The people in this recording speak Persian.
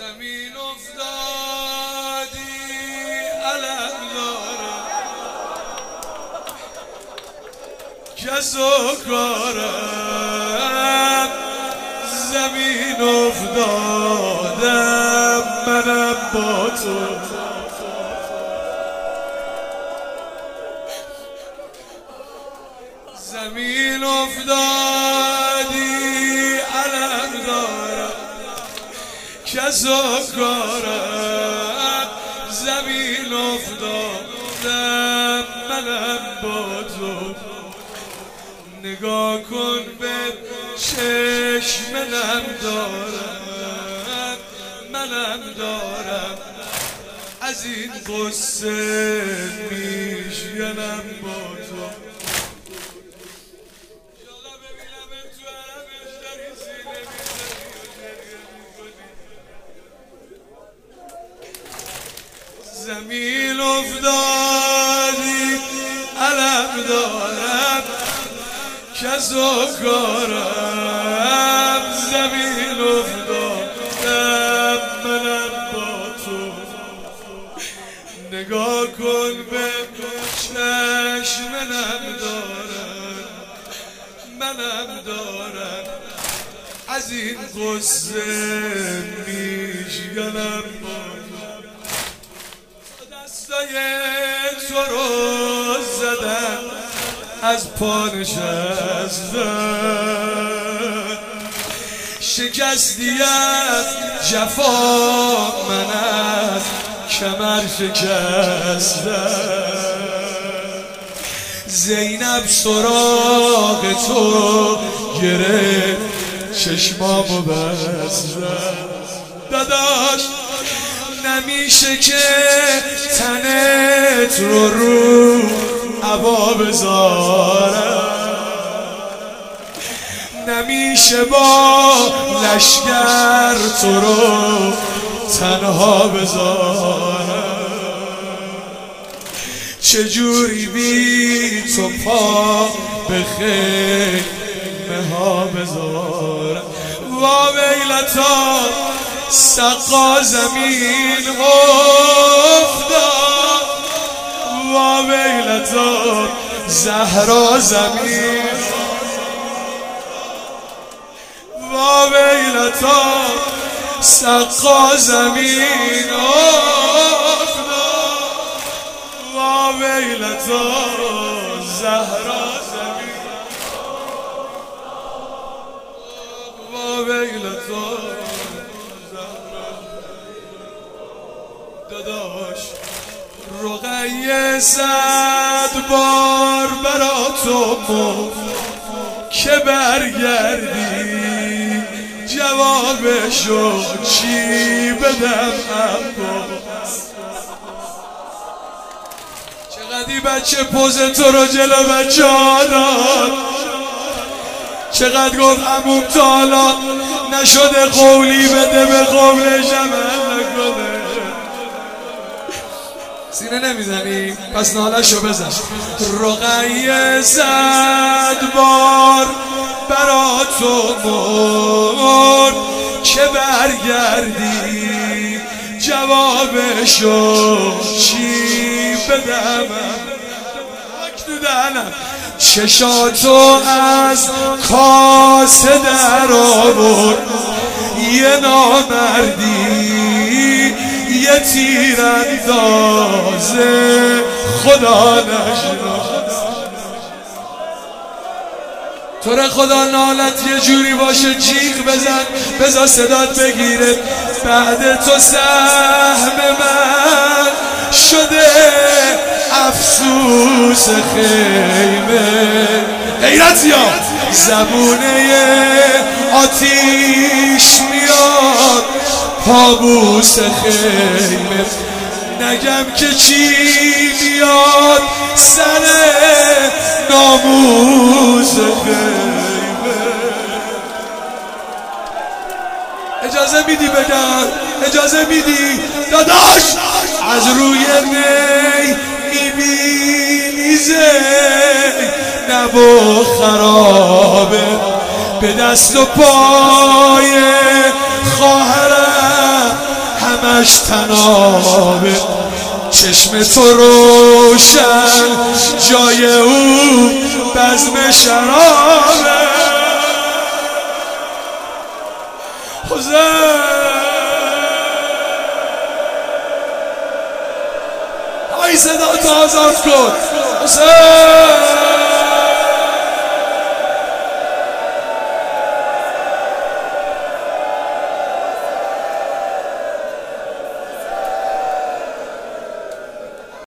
زمین افتادی علم دارم کس و کارم زمین افتادم منم با تو زمین افتادی علم دارم کس و کارم زمین افتادم منم با تو نگاه کن به چشم منم دارم از این قصه میشکنم با تو زمین افتادی علم دارم کس و کارم زمین افتادم منم با تو نگاه کن به چشم منم دارم از این قصه میشکنم با تو دستای تو رو زدن از پا نشستن شکستی از جفا من از کمر شکستن زینب سراغ تو گرفت چشمامو بستن داداش نمیشه که تنت رو هوا بذارم نمیشه با لشگر تو رو تنها بذارم چجوری بی تو پا به خیمه ها بذارم وا ویلتا سقا زمین افتاد وا ویلتا زهرا زمین وا ویلتا سقا زمین افتاد وا ویلتا زهرا زمین وا ویلتا داداش رقیه 100 بار برا تو گفت که برگردی جوابشو چی بدم عباس چقدر بچه پوز تو رو جلو بچه ها داد چقدر گفت عموم تا حالا نشده قولی بده به قولش عمل نکنه سینه نمیزنی؟ پس نالشو بزن رقیه 100 بار برا تو مرد که برگردی جوابشو چی بدم تو دهنم چشاتو از کاسه در آورد یه نامردی یه تیراندازه خدا نشناس تو را خدا نالت یه جوری باشه جیغ بزن بذار صدات بگیره بعد تو سهم من شده افسوس خیمه غیرتی ها زبونه آتیش میاد پابوس خیمه نگم که چی میاد سر ناموس خیمه اجازه میدی بگم اجازه میدی داداش از روی می میبینی زینب و خرابه به دست و پای خواهرم همش تنابه، چشم تو روشن جای او بزم شرابه. حسین ای صدا تو آزاد کن حسین.